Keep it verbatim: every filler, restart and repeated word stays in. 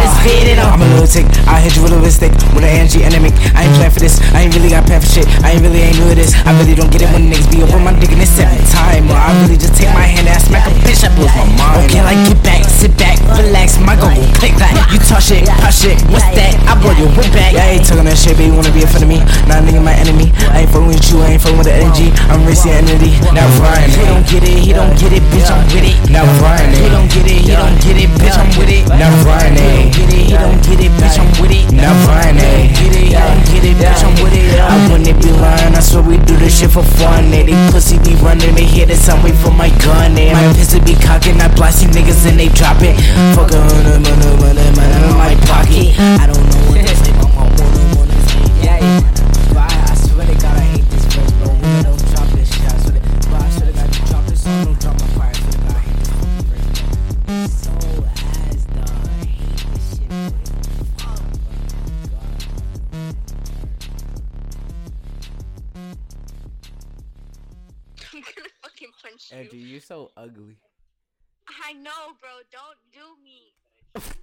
let's get it on. I'm a lunatic, I hit you with a stick, with an Angie enemy. I ain't playing for this, I ain't really got plan for shit. I ain't really ain't new to this. I really don't get it when niggas be up on my dick and it's every time. Or I really just take my hand and I smack a bitch, that blows my mind. Okay, like get back, sit back, relax, my go go click clack. You talk shit, pop shit, what's that? I blow your whip back. Yeah, I ain't talking that shit, but you wanna be in front of me. Nah, nigga, my enemy. I ain't fucking with you, I ain't fucking with the energy. I'm racing entity. Now Ryan, he don't get it, he don't get it, bitch, I'm with it. Now Ryan, he don't get it, he don't get it, bitch, I'm with it. Now Ryan, he don't get it, he don't get it, bitch, I'm with it. Now Ryan, he don't get it, he don't get it, bitch, I'm with it. I wouldn't be lying, I swear we do this shit for fun. They pussy be running, they hear this, I'm wait for my gun. My pistol be cocking, I blast you niggas and they drop it. Fuck a hundred, money, money, money in my pocket. I don't know what to say, but my wanna, wanna say, yeah. But I swear to God, I hate this verse, bro. We don't drop this shit, I swear to God, I swear to God, you drop this song, don't drop my fire. I swear to God, I hate this fucking verse. So ass, dog. I hate this shit, bro. Fuck, I'm gonna fucking punch you. Andrew, you're so ugly. I know, bro. Don't do me.